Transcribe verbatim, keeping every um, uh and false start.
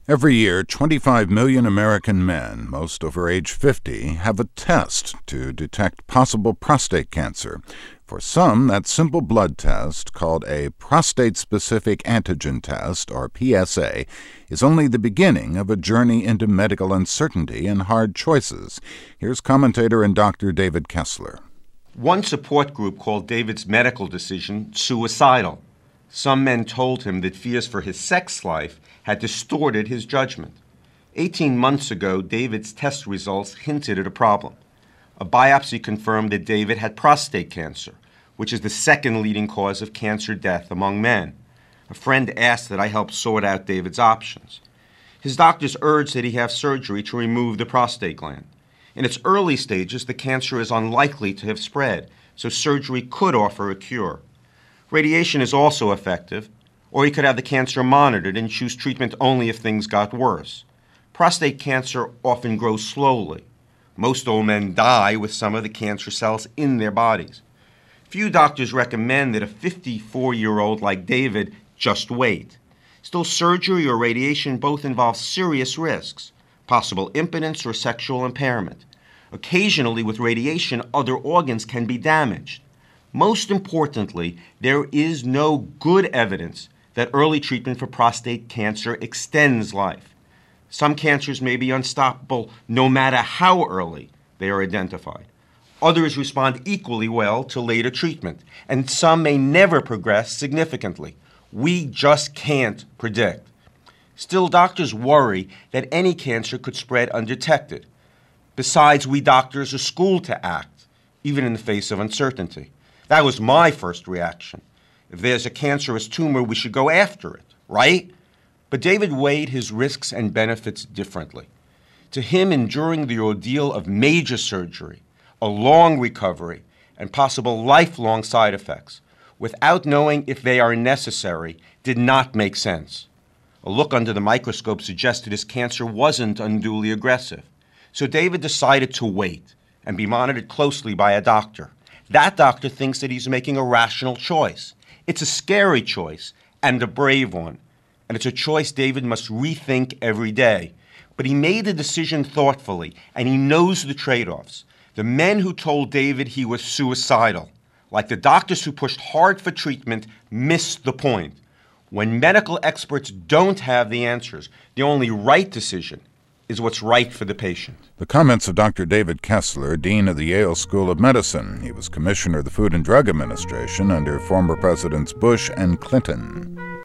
Every year, twenty-five million American men, most over age fifty, have a test to detect possible prostate cancer. For some, that simple blood test, called a prostate-specific antigen test, or P S A, is only the beginning of a journey into medical uncertainty and hard choices. Here's commentator and Doctor David Kessler. One support group called David's medical decision suicidal. Some men told him that fears for his sex life had distorted his judgment. Eighteen months ago, David's test results hinted at a problem. A biopsy confirmed that David had prostate cancer, which is the second leading cause of cancer death among men. A friend asked that I help sort out David's options. His doctors urged that he have surgery to remove the prostate gland. In its early stages, the cancer is unlikely to have spread, so surgery could offer a cure. Radiation is also effective, or he could have the cancer monitored and choose treatment only if things got worse. Prostate cancer often grows slowly. Most old men die with some of the cancer cells in their bodies. Few doctors recommend that a fifty-four-year-old like David just wait. Still, surgery or radiation both involve serious risks, possible impotence or sexual impairment. Occasionally, with radiation, other organs can be damaged. Most importantly, there is no good evidence that early treatment for prostate cancer extends life. Some cancers may be unstoppable no matter how early they are identified. Others respond equally well to later treatment, and some may never progress significantly. We just can't predict. Still, doctors worry that any cancer could spread undetected. Besides, we doctors are schooled to act, even in the face of uncertainty. That was my first reaction. If there's a cancerous tumor, we should go after it, right? But David weighed his risks and benefits differently. To him, enduring the ordeal of major surgery, a long recovery, and possible lifelong side effects, without knowing if they are necessary, did not make sense. A look under the microscope suggested his cancer wasn't unduly aggressive. So David decided to wait and be monitored closely by a doctor. That doctor thinks that he's making a rational choice. It's a scary choice and a brave one, and it's a choice David must rethink every day. But he made the decision thoughtfully, and he knows the trade-offs. The men who told David he was suicidal, like the doctors who pushed hard for treatment, missed the point. When medical experts don't have the answers, the only right decision is what's right for the patient. The comments of Doctor David Kessler, Dean of the Yale School of Medicine. He was Commissioner of the Food and Drug Administration under former Presidents Bush and Clinton.